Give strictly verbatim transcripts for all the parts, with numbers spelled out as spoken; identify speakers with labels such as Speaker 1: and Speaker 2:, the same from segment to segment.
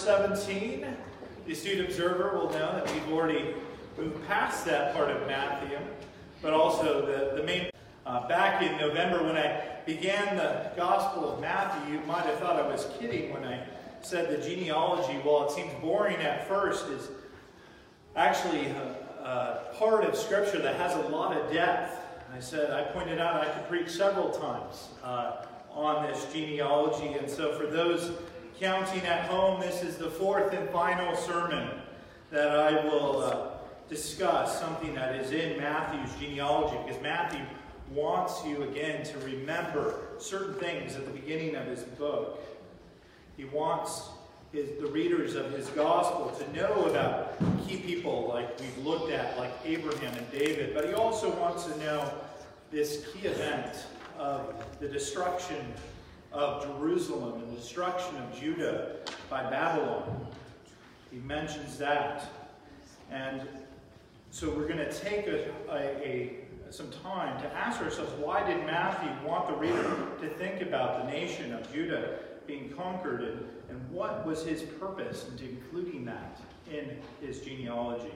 Speaker 1: seventeen. The astute observer will know that we've already moved past that part of Matthew, but also the, the main... Uh, back in November when I began the Gospel of Matthew, you might have thought I was kidding when I said the genealogy, while it seems boring at first, is actually a, a part of Scripture that has a lot of depth. I said, I pointed out I could preach several times uh, on this genealogy, and so for those counting at home, this is the fourth and final sermon that I will uh, discuss, something that is in Matthew's genealogy, because Matthew wants you again to remember certain things at the beginning of his book. He wants his, the readers of his gospel to know about key people like we've looked at, like Abraham and David, but he also wants to know this key event of the destruction of Jerusalem and the destruction of Judah by Babylon. He mentions that. And so we're going to take a, a, a some time to ask ourselves, why did Matthew want the reader to think about the nation of Judah being conquered, and, and what was his purpose in including that in his genealogy?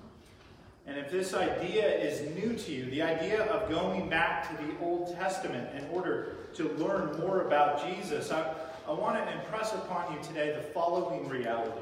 Speaker 1: And if this idea is new to you, the idea of going back to the Old Testament in order to learn more about Jesus, I, I want to impress upon you today the following reality.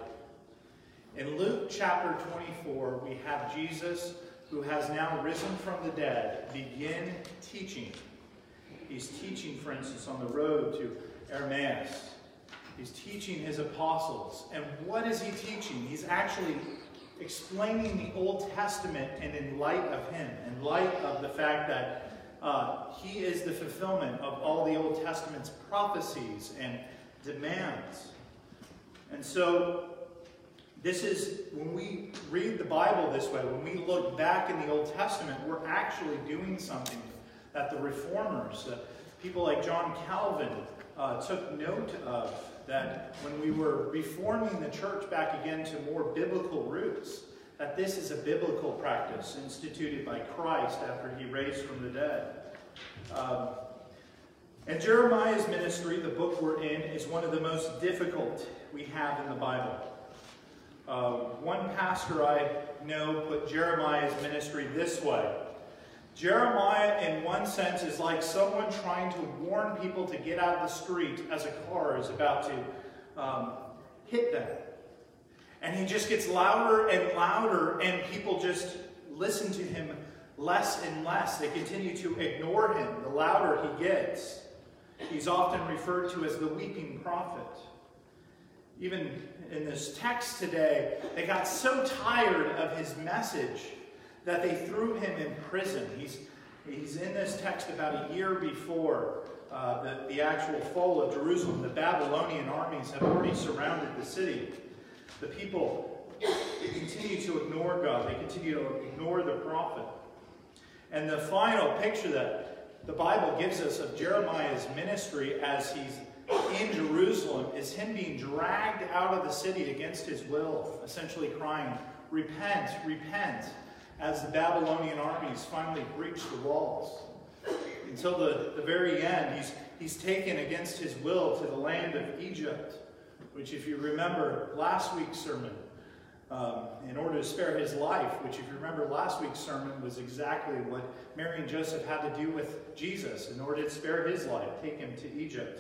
Speaker 1: In Luke chapter twenty-four, we have Jesus, who has now risen from the dead, begin teaching. He's teaching, for instance, on the road to Emmaus. He's teaching his apostles. And what is he teaching? He's actually explaining the Old Testament, and in light of him, in light of the fact that uh, he is the fulfillment of all the Old Testament's prophecies and demands. And so, this is, when we read the Bible this way, when we look back in the Old Testament, we're actually doing something that the reformers, uh, people like John Calvin, uh, took note of, that when we were reforming the church back again to more biblical roots, that this is a biblical practice instituted by Christ after he raised from the dead. Um, and Jeremiah's ministry, the book we're in, is one of the most difficult we have in the Bible. Uh, one pastor I know put Jeremiah's ministry this way. Jeremiah, in one sense, is like someone trying to warn people to get out of the street as a car is about to um, hit them. And he just gets louder and louder, and people just listen to him less and less. They continue to ignore him the louder he gets. He's often referred to as the weeping prophet. Even in this text today, they got so tired of his message that they threw him in prison. He's, he's in this text about a year before uh, the, the actual fall of Jerusalem. The Babylonian armies have already surrounded the city. The people continue to ignore God. They continue to ignore the prophet. And the final picture that the Bible gives us of Jeremiah's ministry as he's in Jerusalem is him being dragged out of the city against his will, essentially crying, "Repent, repent," as the Babylonian armies finally breach the walls. Until the, the very end, he's, he's taken against his will to the land of Egypt, which, if you remember last week's sermon, um, in order to spare his life, which, if you remember last week's sermon, was exactly what Mary and Joseph had to do with Jesus in order to spare his life, take him to Egypt.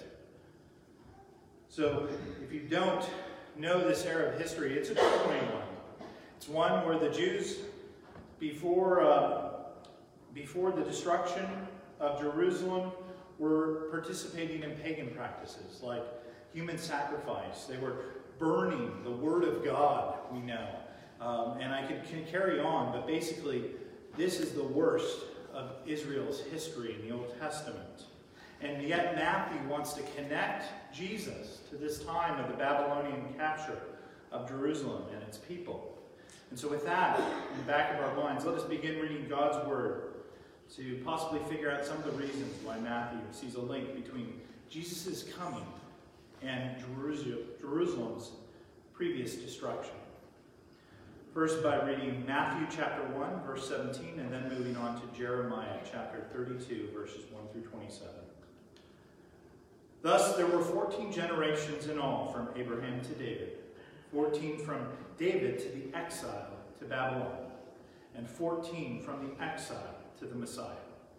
Speaker 1: So, if you don't know this era of history, it's a troubling one. It's one where the Jews, before, uh, before the destruction of Jerusalem, were participating in pagan practices like human sacrifice. They were burning the Word of God, we know. Um, and I could, can carry on, but basically, this is the worst of Israel's history in the Old Testament. And yet Matthew wants to connect Jesus to this time of the Babylonian capture of Jerusalem and its people. And so with that in the back of our minds, let us begin reading God's Word to possibly figure out some of the reasons why Matthew sees a link between Jesus' coming and Jerusalem's previous destruction. First by reading Matthew chapter one, verse seventeen, and then moving on to Jeremiah chapter thirty-two, verses one through twenty-seven. Thus there were fourteen generations in all from Abraham to David, fourteen from David to the exile to Babylon, and fourteen from the exile to the Messiah.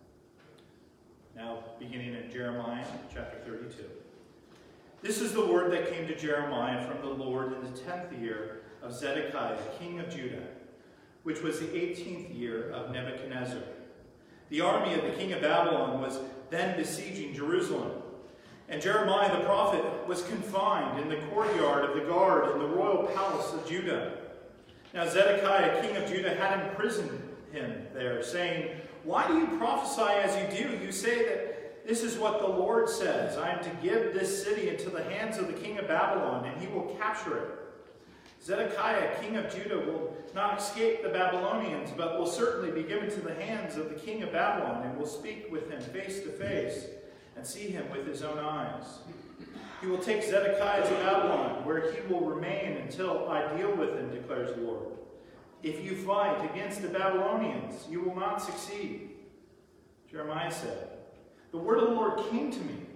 Speaker 1: Now, beginning in Jeremiah chapter thirty-two. This is the word that came to Jeremiah from the Lord in the tenth year of Zedekiah, king of Judah, which was the eighteenth year of Nebuchadnezzar. The army of the king of Babylon was then besieging Jerusalem, and Jeremiah the prophet was confined in the courtyard of the guard in the royal palace of Judah. Now Zedekiah, king of Judah, had imprisoned him there, saying, "Why do you prophesy as you do? You say that this is what the Lord says. I am to give this city into the hands of the king of Babylon, and he will capture it. Zedekiah, king of Judah, will not escape the Babylonians, but will certainly be given to the hands of the king of Babylon, and will speak with him face to face, and see him with his own eyes. He will take Zedekiah to Babylon, where he will remain until I deal with him, declares the Lord. If you fight against the Babylonians, you will not succeed." Jeremiah said, "The word of the Lord came to me.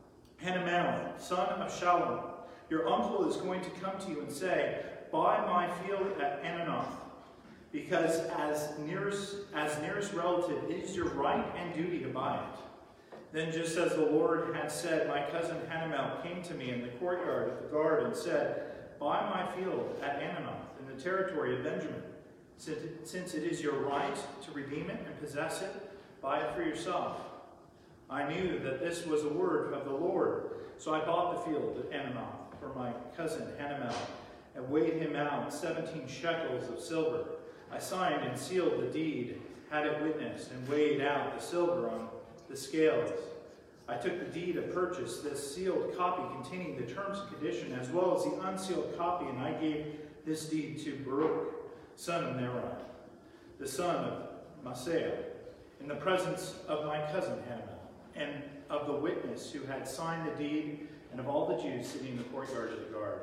Speaker 1: Hanamel, son of Shallum, your uncle is going to come to you and say, 'Buy my field at Ananoth, because as nearest, as nearest relative, it is your right and duty to buy it.' Then, just as the Lord had said, my cousin Hanamel came to me in the courtyard of the guard and said, 'Buy my field at Ananoth in the territory of Benjamin. Since it, since it is your right to redeem it and possess it, buy it for yourself.' I knew that this was a word of the Lord, so I bought the field at Ananoth for my cousin Hanamel and weighed him out seventeen shekels of silver. I signed and sealed the deed, had it witnessed, and weighed out the silver on the scales. I took the deed of purchase, this sealed copy containing the terms and condition, as well as the unsealed copy, and I gave this deed to Baruch, son of Neriah, the son of Maaseiah, in the presence of my cousin Hanamel, and of the witness who had signed the deed, and of all the Jews sitting in the courtyard of the guard.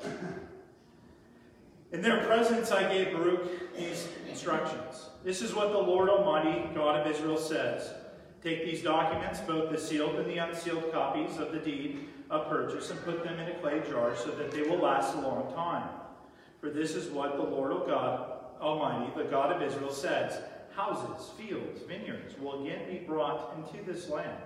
Speaker 1: In their presence I gave Baruch these instructions. This is what the Lord Almighty, God of Israel, says. Take these documents, both the sealed and the unsealed copies of the deed of purchase, and put them in a clay jar so that they will last a long time. For this is what the Lord God Almighty, the God of Israel, says. Houses, fields, vineyards will again be brought into this land.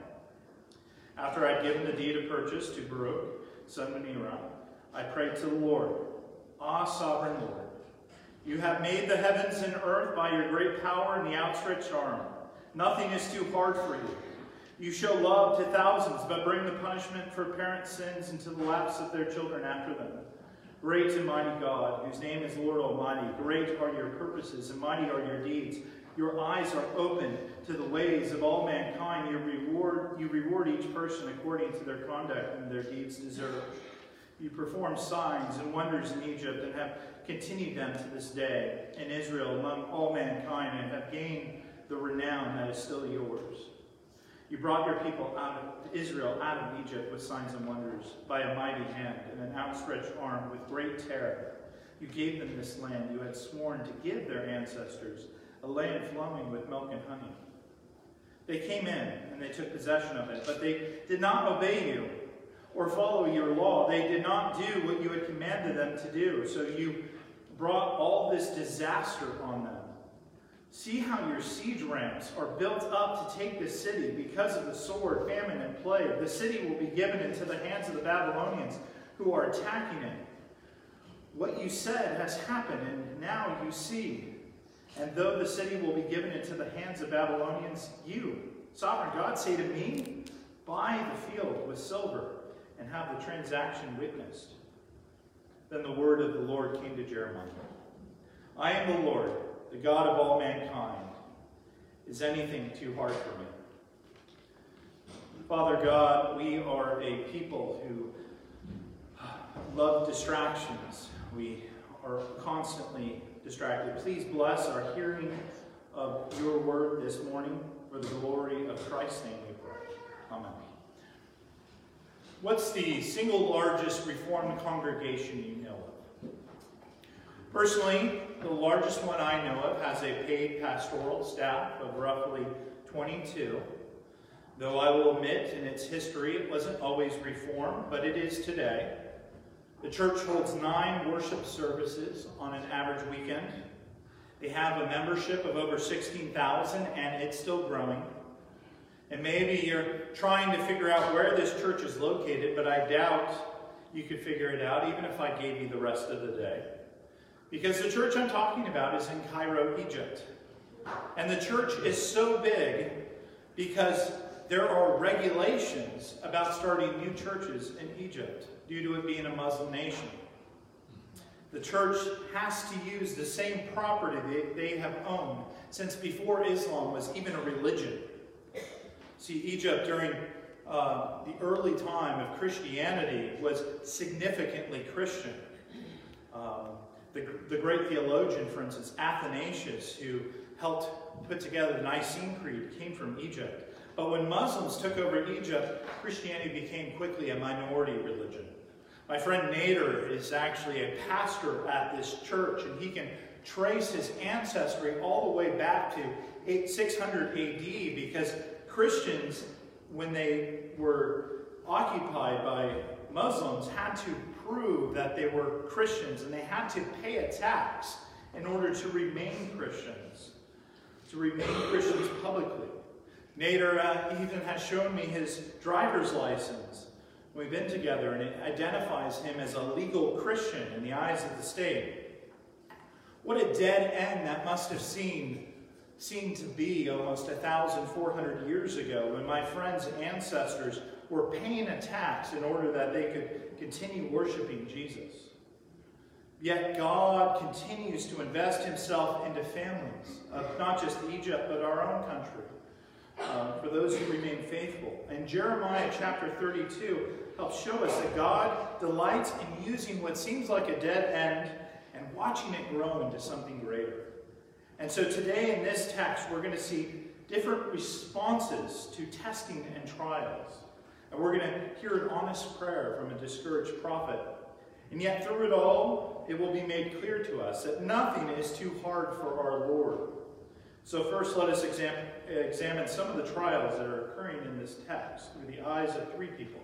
Speaker 1: After I had given the deed of purchase to Baruch, son of Neriah, I prayed to the Lord, Ah, sovereign Lord, you have made the heavens and earth by your great power and the outstretched arm. Nothing is too hard for you. You show love to thousands, but bring the punishment for parent sins into the laps of their children after them. Great and mighty God, whose name is Lord Almighty, great are your purposes and mighty are your deeds. Your eyes are open to the ways of all mankind. You reward, you reward each person according to their conduct and their deeds deserve. You perform signs and wonders in Egypt and have continued them to this day in Israel among all mankind, and have gained the renown that is still yours. You brought your people out of Israel out of Egypt with signs and wonders, by a mighty hand and an outstretched arm with great terror. You gave them this land you had sworn to give their ancestors, a land flowing with milk and honey. They came in and they took possession of it, but they did not obey you or follow your law. They did not do what you had commanded them to do, so you brought all this disaster on them. See how your siege ramps are built up to take this city because of the sword, famine, and plague. The city will be given into the hands of the Babylonians who are attacking it. What you said has happened, and now you see. And though the city will be given into the hands of Babylonians, you, sovereign God, say to me, buy the field with silver and have the transaction witnessed. Then the word of the Lord came to Jeremiah. I am the Lord, the God of all mankind. Is anything too hard for me? Father God, we are a people who love distractions. We are constantly distracted. Please bless our hearing of your word this morning for the glory of Christ's name we pray. Amen. What's the single largest Reformed congregation you know of? Personally, the largest one I know of has a paid pastoral staff of roughly twenty-two. Though I will admit in its history it wasn't always Reformed, but it is today. The church holds nine worship services on an average weekend. They have a membership of over sixteen thousand, and it's still growing. And maybe you're trying to figure out where this church is located, but I doubt you could figure it out even if I gave you the rest of the day. Because the church I'm talking about is in Cairo, Egypt. And the church is so big because there are regulations about starting new churches in Egypt due to it being a Muslim nation. The church has to use the same property they, they have owned since before Islam was even a religion. See, Egypt during uh, the early time of Christianity was significantly Christian. Um, the, the great theologian, for instance, Athanasius, who helped put together the Nicene Creed, came from Egypt. But when Muslims took over Egypt, Christianity became quickly a minority religion. My friend Nader is actually a pastor at this church, and he can trace his ancestry all the way back to six hundred A D because Christians, when they were occupied by Muslims, had to prove that they were Christians, and they had to pay a tax in order to remain Christians, to remain Christians publicly. Nader uh, even has shown me his driver's license. We've been together, and it identifies him as a legal Christian in the eyes of the state. What a dead end that must have seemed, seemed to be almost one thousand four hundred years ago when my friend's ancestors were paying a tax in order that they could continue worshiping Jesus. Yet God continues to invest himself into families of not just Egypt, but our own country. Um, for those who remain faithful. And Jeremiah chapter thirty-two helps show us that God delights in using what seems like a dead end and watching it grow into something greater. And so today in this text, we're going to see different responses to testing and trials. And we're going to hear an honest prayer from a discouraged prophet. And yet through it all, it will be made clear to us that nothing is too hard for our Lord. So first, let us examine, examine some of the trials that are occurring in this text through the eyes of three people.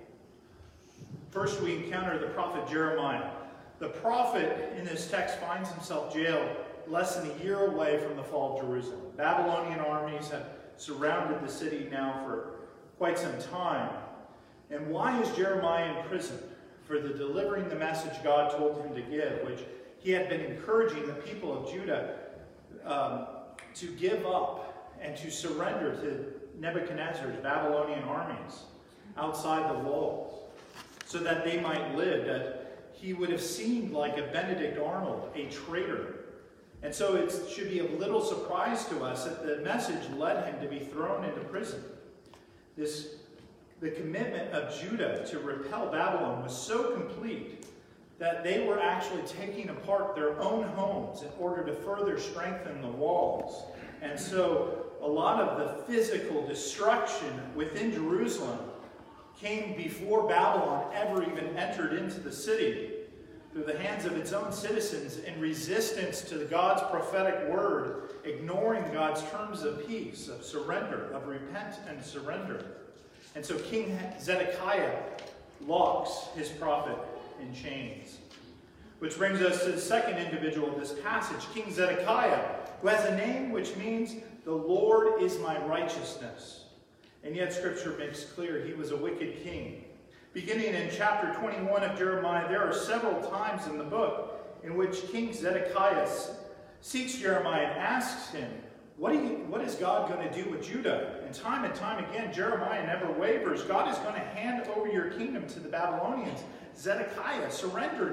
Speaker 1: First, we encounter the prophet Jeremiah. The prophet in this text finds himself jailed less than a year away from the fall of Jerusalem. Babylonian armies have surrounded the city now for quite some time. And why is Jeremiah in prison? For the delivering the message God told him to give, which he had been encouraging the people of Judah um, to give up and to surrender to Nebuchadnezzar's Babylonian armies outside the walls so that they might live, that he would have seemed like a Benedict Arnold, a traitor. And so it should be a little surprise to us that the message led him to be thrown into prison. This, the commitment of Judah to repel Babylon was so complete that they were actually taking apart their own homes in order to further strengthen the walls. And so a lot of the physical destruction within Jerusalem came before Babylon ever even entered into the city through the hands of its own citizens in resistance to God's prophetic word, ignoring God's terms of peace, of surrender, of repent and surrender. And so King Zedekiah locks his prophet in chains. Which brings us to the second individual of this passage, King Zedekiah, who has a name which means, the Lord is my righteousness. And yet Scripture makes clear he was a wicked king. Beginning in chapter twenty-one of Jeremiah, there are several times in the book in which King Zedekiah seeks Jeremiah and asks him, what, do you, what is God going to do with Judah? And time and time again, Jeremiah never wavers. God is going to hand over your kingdom to the Babylonians. Zedekiah, surrender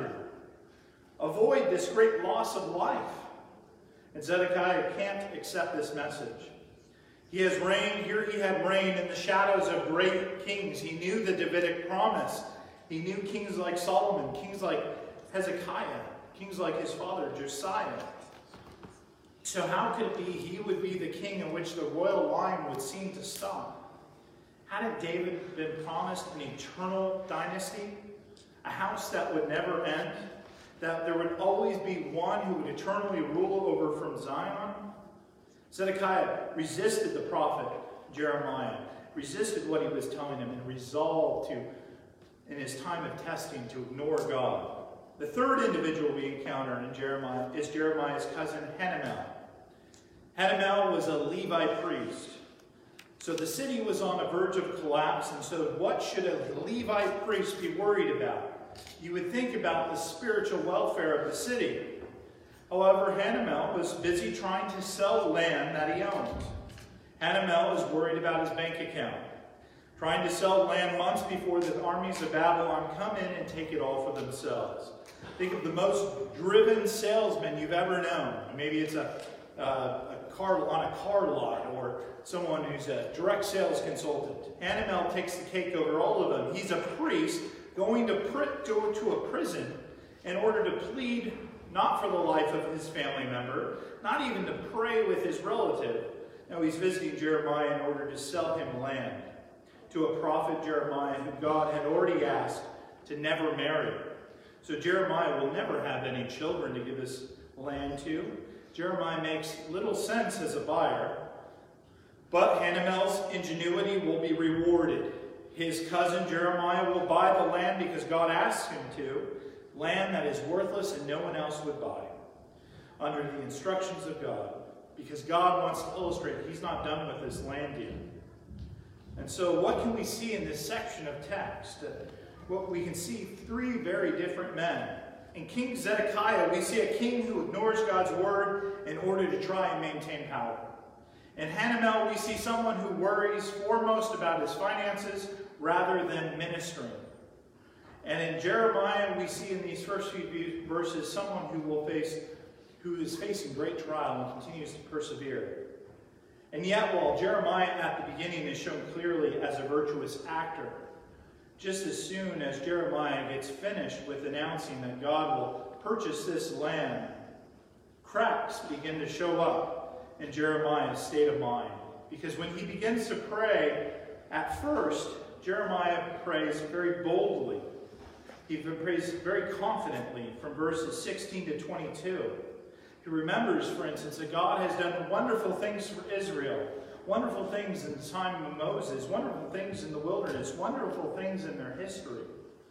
Speaker 1: now. Avoid this great loss of life. And Zedekiah can't accept this message. He has reigned, here he had reigned in the shadows of great kings. He knew the Davidic promise. He knew kings like Solomon, kings like Hezekiah, kings like his father Josiah. So how could it be he would be the king in which the royal line would seem to stop? Hadn't David been promised an eternal dynasty? A house that would never end? That there would always be one who would eternally rule over from Zion? Zedekiah resisted the prophet Jeremiah, resisted what he was telling him, and resolved to, in his time of testing, to ignore God. The third individual we encounter in Jeremiah is Jeremiah's cousin Hanamel. Hanamel was a Levite priest. So the city was on the verge of collapse, and so what should a Levite priest be worried about? You would think about the spiritual welfare of the city. However, Hanamel was busy trying to sell land that he owned. Hanamel was worried about his bank account, trying to sell land months before the armies of Babylon come in and take it all for themselves. Think of the most driven salesman you've ever known. Maybe it's a, uh, a car on a car lot, or someone who's a direct sales consultant. Hanamel takes the cake over all of them. He's a priest going to, pr- to, to a prison in order to plead not for the life of his family member, not even to pray with his relative. No, he's visiting Jeremiah in order to sell him land to a prophet, Jeremiah, who God had already asked to never marry. So Jeremiah will never have any children to give his land to. Jeremiah makes little sense as a buyer, but Hanamel's ingenuity will be rewarded. His cousin Jeremiah will buy the land because God asked him to, land that is worthless and no one else would buy, under the instructions of God, because God wants to illustrate he's not done with this land yet. And so what can we see in this section of text? Uh, well, we can see three very different men. In King Zedekiah, we see a king who ignores God's word in order to try and maintain power. In Hanamel, we see someone who worries foremost about his finances rather than ministering. And in Jeremiah, we see in these first few verses someone who will face, who is facing great trial and continues to persevere. And yet, while Jeremiah at the beginning is shown clearly as a virtuous actor, just as soon as Jeremiah gets finished with announcing that God will purchase this land, cracks begin to show up in Jeremiah's state of mind. Because when he begins to pray, at first, Jeremiah prays very boldly. He prays very confidently from verses sixteen to twenty-two. He remembers, for instance, that God has done wonderful things for Israel, wonderful things in the time of Moses, wonderful things in the wilderness, wonderful things in their history.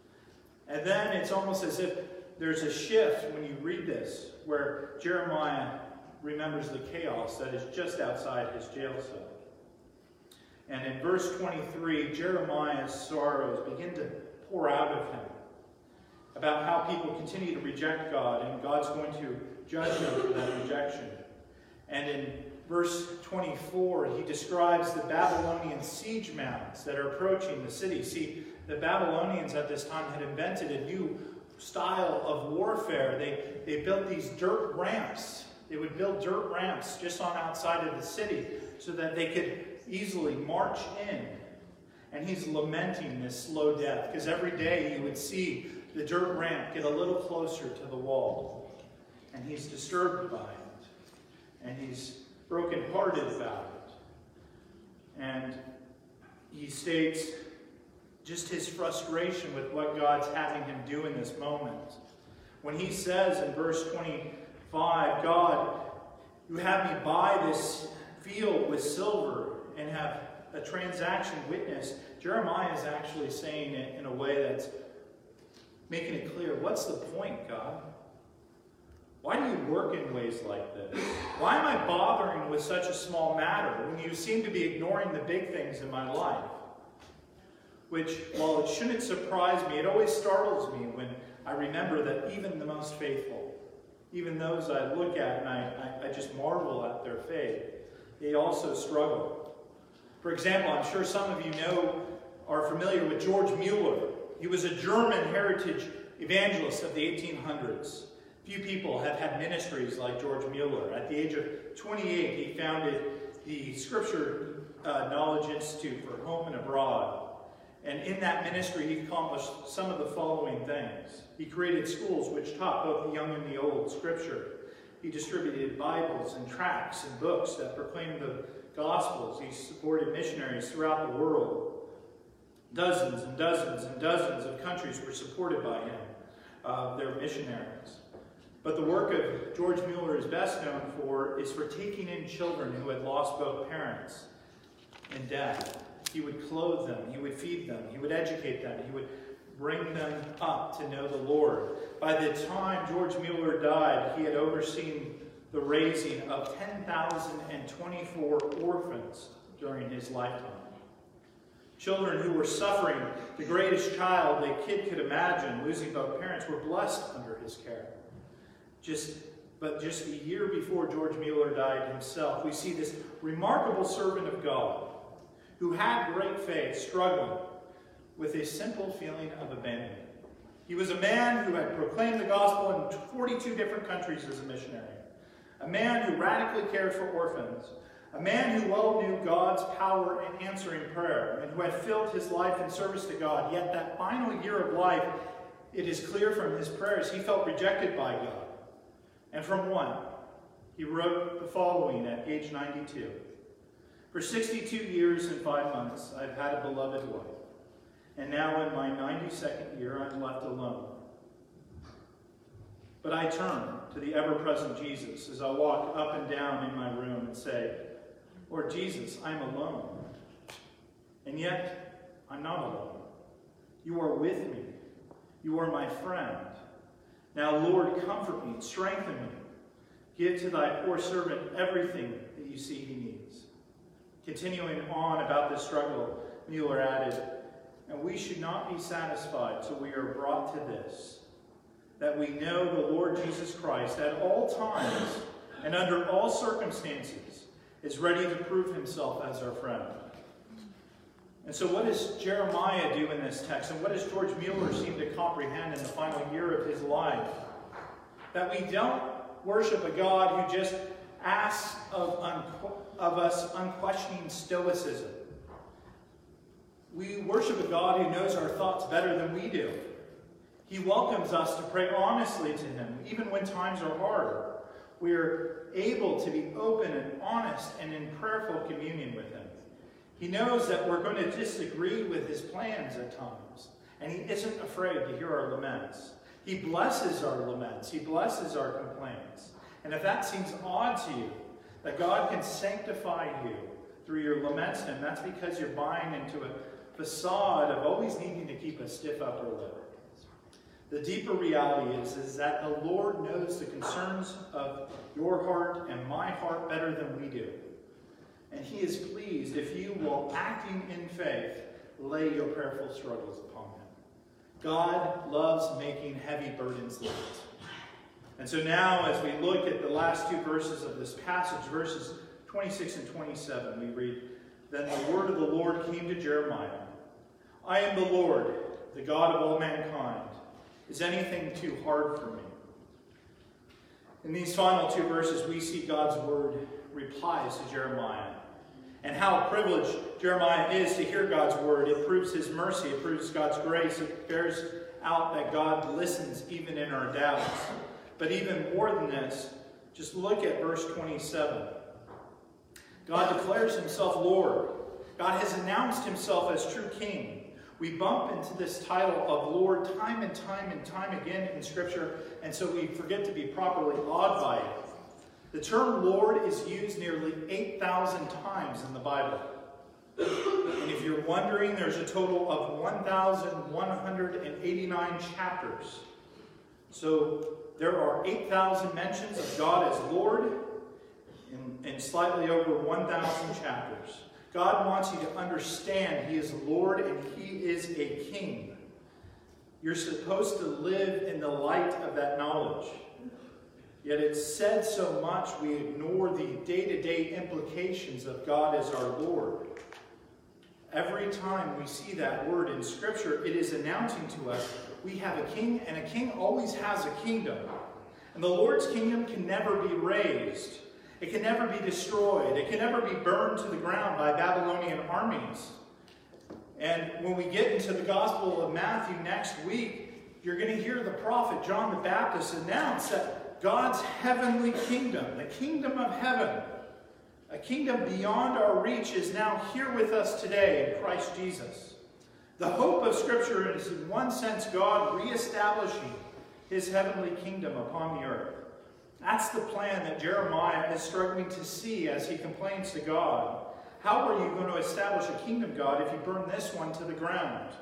Speaker 1: And then it's almost as if there's a shift when you read this, where Jeremiah remembers the chaos that is just outside his jail cell. And in verse twenty-three, Jeremiah's sorrows begin to pour out of him about how people continue to reject God, and God's going to judge them for that rejection. And in verse twenty-four, he describes the Babylonian siege mounds that are approaching the city. See, the Babylonians at this time had invented a new style of warfare. They, they built these dirt ramps. They would build dirt ramps just on outside of the city so that they could easily march in. And he's lamenting this slow death, because every day you would see the dirt ramp get a little closer to the wall. And he's disturbed by it. And he's brokenhearted about it. And he states just his frustration with what God's having him do in this moment. When he says in verse twenty-five, God, you have me buy this field with silver and have a transaction witness. Jeremiah is actually saying it in a way that's making it clear, what's the point, God? Why do you work in ways like this? Why am I bothering with such a small matter when you seem to be ignoring the big things in my life? Which, while it shouldn't surprise me, it always startles me when I remember that even the most faithful, even those I look at and I, I, I just marvel at their faith, they also struggle. For example, I'm sure some of you know, are familiar with George Mueller. He was a German heritage evangelist of the eighteen hundreds. Few people have had ministries like George Mueller. At the age of twenty-eight, he founded the Scripture uh, Knowledge Institute for Home and Abroad. And in that ministry, he accomplished some of the following things. He created schools which taught both the young and the old Scripture. He distributed Bibles and tracts and books that proclaimed the Gospels. He supported missionaries throughout the world. Dozens and dozens and dozens of countries were supported by him, uh, their missionaries. But the work of George Mueller is best known for is for taking in children who had lost both parents in death. He would clothe them, he would feed them, he would educate them, he would bring them up to know the Lord. By the time George Mueller died, he had overseen the raising of ten thousand twenty-four orphans during his lifetime. Children who were suffering the greatest child a kid could imagine, losing both parents, were blessed under his care. Just, but just a year before George Mueller died himself, we see this remarkable servant of God who had great faith struggling with a simple feeling of abandonment. He was a man who had proclaimed the gospel in forty-two different countries as a missionary, a man who radically cared for orphans, a man who well knew God's power in answering prayer, and who had filled his life in service to God. Yet that final year of life, it is clear from his prayers, he felt rejected by God. And from one, he wrote the following at age ninety-two. For sixty-two years and five months, I've had a beloved wife. And now in my ninety-second year, I'm left alone. But I turn to the ever-present Jesus as I walk up and down in my room and say, Lord Jesus, I'm alone. And yet, I'm not alone. You are with me. You are my friend. Now, Lord, comfort me, strengthen me. Give to thy poor servant everything that you see he needs. Continuing on about this struggle, Mueller added, and we should not be satisfied till we are brought to this, that we know the Lord Jesus Christ at all times and under all circumstances is ready to prove himself as our friend. And so what does Jeremiah do in this text? And what does George Mueller seem to comprehend in the final year of his life? That we don't worship a God who just asks of, of us unquestioning stoicism. We worship a God who knows our thoughts better than we do. He welcomes us to pray honestly to him, even when times are hard. We are able to be open and honest and in prayerful communion with him. He knows that we're going to disagree with his plans at times, and he isn't afraid to hear our laments. He blesses our laments. He blesses our complaints. And if that seems odd to you, that God can sanctify you through your laments to him, that's because you're buying into a facade of always needing to keep a stiff upper lip. The deeper reality is, is that the Lord knows the concerns of your heart and my heart better than we do. And he is pleased if you, while acting in faith, lay your prayerful struggles upon him. God loves making heavy burdens light. And so now, as we look at the last two verses of this passage, verses twenty-six and twenty-seven, we read, Then the word of the Lord came to Jeremiah. I am the Lord, the God of all mankind. Is anything too hard for me? In these final two verses, we see God's word replies to Jeremiah. And how privileged Jeremiah is to hear God's word. It proves his mercy. It proves God's grace. It bears out that God listens even in our doubts. But even more than this, just look at verse twenty-seven. God declares himself Lord. God has announced himself as true king. We bump into this title of Lord time and time and time again in Scripture, and so we forget to be properly awed by it. The term Lord is used nearly eight thousand times in the Bible. And if you're wondering, there's a total of one thousand one hundred eighty-nine chapters. So there are eight thousand mentions of God as Lord in, in slightly over one thousand chapters. God wants you to understand he is Lord and he is a king. You're supposed to live in the light of that knowledge. Yet it's said so much we ignore the day-to-day implications of God as our Lord. Every time we see that word in Scripture, it is announcing to us we have a king, and a king always has a kingdom. And the Lord's kingdom can never be raised. It can never be destroyed. It can never be burned to the ground by Babylonian armies. And when we get into the Gospel of Matthew next week, you're going to hear the prophet John the Baptist announce that God's heavenly kingdom, the kingdom of heaven, a kingdom beyond our reach, is now here with us today in Christ Jesus. The hope of Scripture is, in one sense, God reestablishing his heavenly kingdom upon the earth. That's the plan that Jeremiah is struggling to see as he complains to God. How are you going to establish a kingdom, God, if you burn this one to the ground?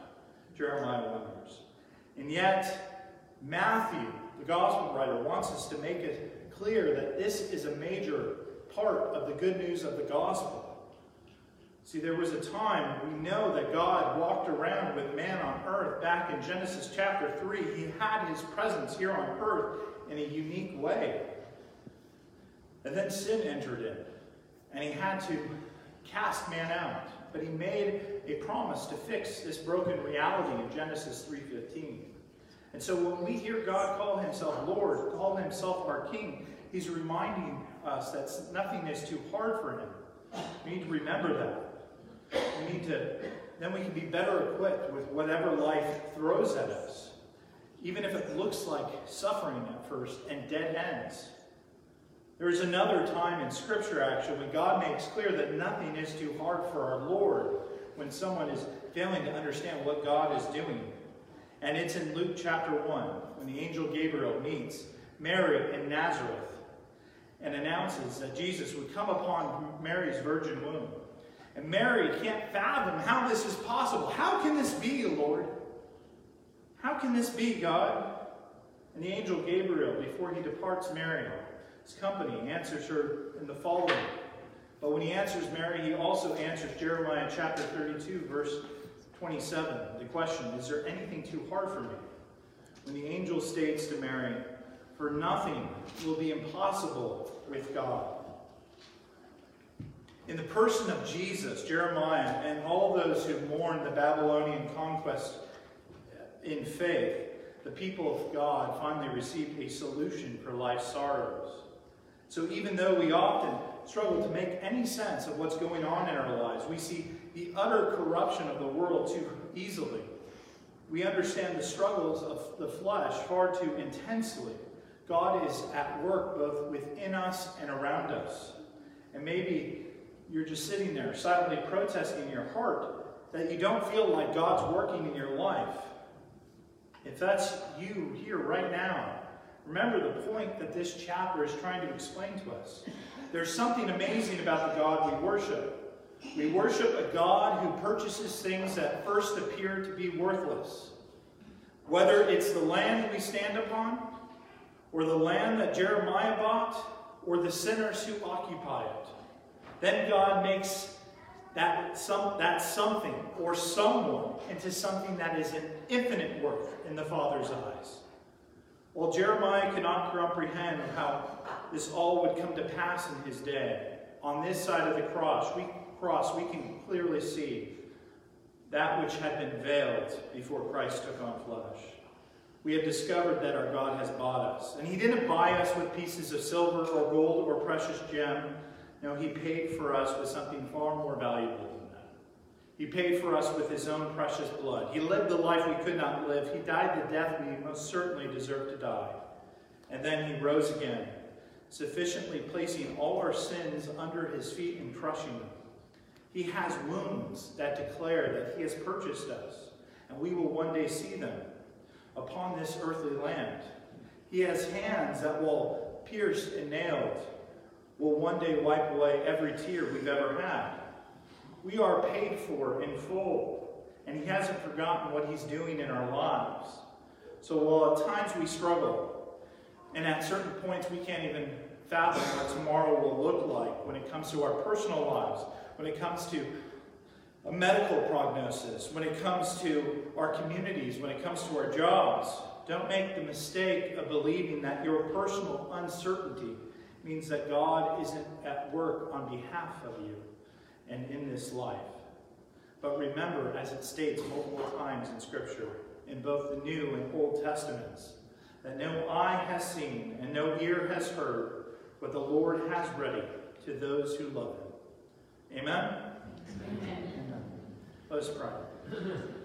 Speaker 1: Jeremiah wonders. And yet, Matthew, the gospel writer, wants us to make it clear that this is a major part of the good news of the gospel. See, there was a time, we know that God walked around with man on earth. Back in Genesis chapter three, he had his presence here on earth in a unique way. And then sin entered in, and he had to cast man out. But he made a promise to fix this broken reality in Genesis three fifteen. And so when we hear God call himself Lord, call himself our King, he's reminding us that nothing is too hard for him. We need to remember that. We need to, then we can be better equipped with whatever life throws at us. Even if it looks like suffering at first and dead ends. There is another time in Scripture, actually, when God makes clear that nothing is too hard for our Lord when someone is failing to understand what God is doing. And it's in Luke chapter one, when the angel Gabriel meets Mary in Nazareth and announces that Jesus would come upon Mary's virgin womb. And Mary can't fathom how this is possible. How can this be, Lord? How can this be, God? And the angel Gabriel, before he departs Mary, his company, answers her in the following. But when he answers Mary, he also answers Jeremiah chapter thirty-two, verse twenty-seven. The question, is there anything too hard for me? When the angel states to Mary, for nothing will be impossible with God. In the person of Jesus, Jeremiah, and all those who mourned the Babylonian conquest in faith, the people of God finally received a solution for life's sorrows. So even though we often struggle to make any sense of what's going on in our lives, we see the utter corruption of the world too easily. We understand the struggles of the flesh far too intensely. God is at work both within us and around us. And maybe you're just sitting there silently protesting in your heart that you don't feel like God's working in your life. If that's you here right now, remember the point that this chapter is trying to explain to us. There's something amazing about the God we worship. We worship a God who purchases things that first appear to be worthless. Whether it's the land we stand upon, or the land that Jeremiah bought, or the sinners who occupy it. Then God makes that, some, that something or someone into something that is an infinite worth in the Father's eyes. While Jeremiah cannot comprehend how this all would come to pass in his day, on this side of the cross we, cross, we can clearly see that which had been veiled before Christ took on flesh. We have discovered that our God has bought us. And he didn't buy us with pieces of silver or gold or precious gem. No, he paid for us with something far more valuable than that. He paid for us with his own precious blood. He lived the life we could not live. He died the death we most certainly deserve to die. And then he rose again, sufficiently placing all our sins under his feet and crushing them. He has wounds that declare that he has purchased us, and we will one day see them upon this earthly land. He has hands that, while pierced and nailed, will one day wipe away every tear we've ever had. We are paid for in full, and he hasn't forgotten what he's doing in our lives. So while at times we struggle, and at certain points we can't even fathom what tomorrow will look like when it comes to our personal lives, when it comes to a medical prognosis, when it comes to our communities, when it comes to our jobs, don't make the mistake of believing that your personal uncertainty means that God isn't at work on behalf of you and in this life. But remember, as it states multiple times in Scripture, in both the New and Old Testaments, that no eye has seen and no ear has heard what the Lord has ready to those who love him. Amen?
Speaker 2: Amen.
Speaker 1: Let us pray.